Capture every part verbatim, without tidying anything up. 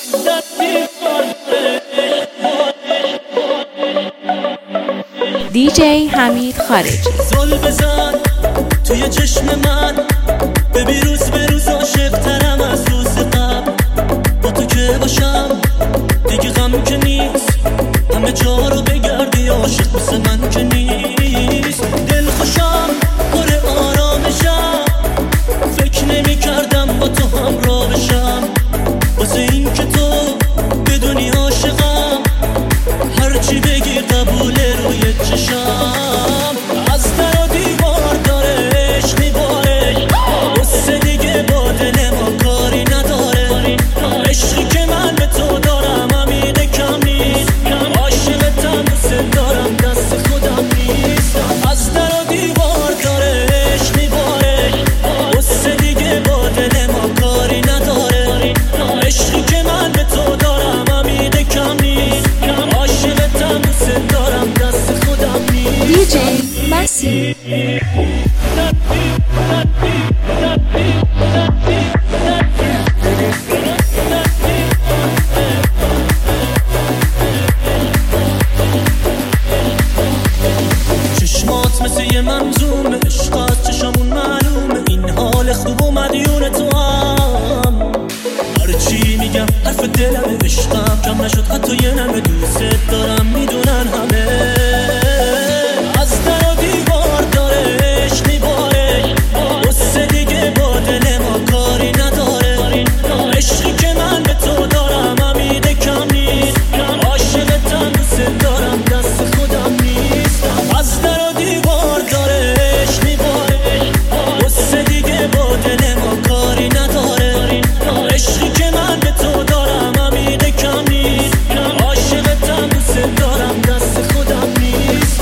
دی جی حمید خارجی. زل بزن توی چشم من، ببین روز به روز عاشق ترم از روز قبل. با تو که باشم دیگه غم که نیست، همه جا رو بگردی عاشق مثل من که نیست. دل خوشم پر آرامشم، فکر نمی کردم با تو همراه بشم. واسه این که تو بدونی عاشقم، هرچی بگی قبوله روی چشم. از در و دیوار داره عشق میباره، قصه دیگه با دل ما کاری نداره. عشقی که من به تو دارم امیده کم نیست، عاشقتم دوست دارم دست خودم نیست. از در و دیوار داره عشق میباره، قصه دیگه با دل ما کاری نداره. عشقی که من به تو دارم امیده کم نیست، عاشقتم دوست دارم دست خودم نیست. دی جی مسیح. چشمات مثل یه منظومه، عشقات چشمون معلومه. این حال خوب و مدیون تو هم، هرچی میگم حرف دلم. عشقم کم نشد حتی یه نمه، دوست دارم میدونن همه. از در و دیوار داره عشق میباره، قصه دیگه با دل ما کاری نداره. عشقی که من به تو دارم امیده کم نیست، عاشقتم دوست دارم دست خودم نیست. از در و دیوار داره عشق میباره، قصه دیگه با دل ما کاری نداره. عشقی که من به تو دارم امیده کم نیست، عاشقتم دوست دارم دست خودم نیست.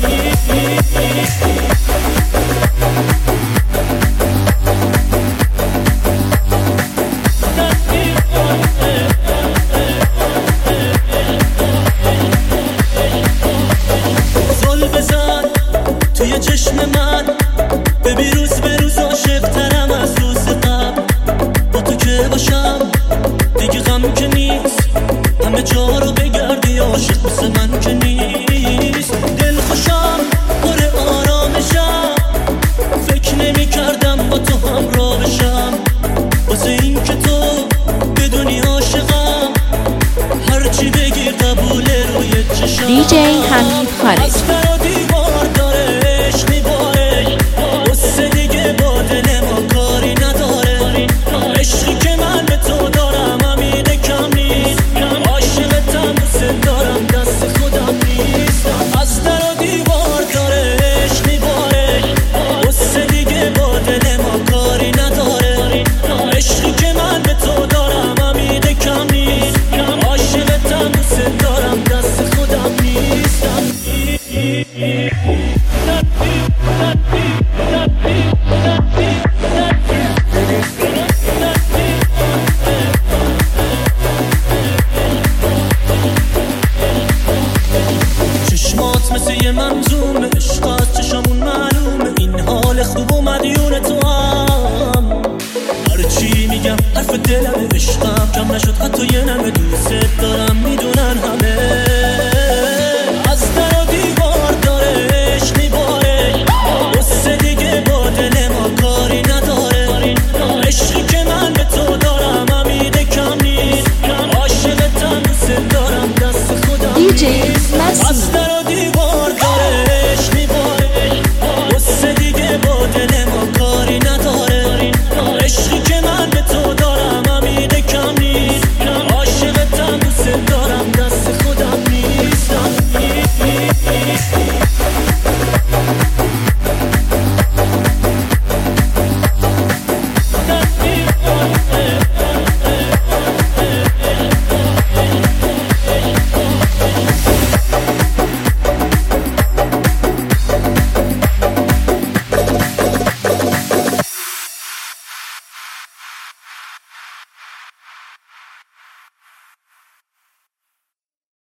زل بزن توی چشم من، ببین روز به روز عاشق ترم از روز قبل. با تو که باشم دیگه غم که نیست، همه جا رو بگردی عاشق مثل من که نیست. دل خوشم پر آرامشم، فکر نمی کردم با تو همراه بشم. واسه این که تو بدونی عاشقم، هرچی بگی قبوله روی چشم. دی جی حمید خارجی. از در و دیوار داره عشق میباره، قصه دیگه با دل ما کاری نداره. عشقی که من به تو دارم امیده کم نیست، عاشقتم دوست دارم دست خودم نیست. از در و دیوار داره عشق میباره، قصه دیگه با دل ما کاری نداره. عشقی که من به تو دارم امیده کم نیست، عاشقتم دوست دارم دست خودم نیست. چشمات مثل یه منظومه، عشقات چشمون معلومه. این حال خوب و مدیون تو هم، هرچی میگم حرف دلم. عشقم کم نشد حتی یه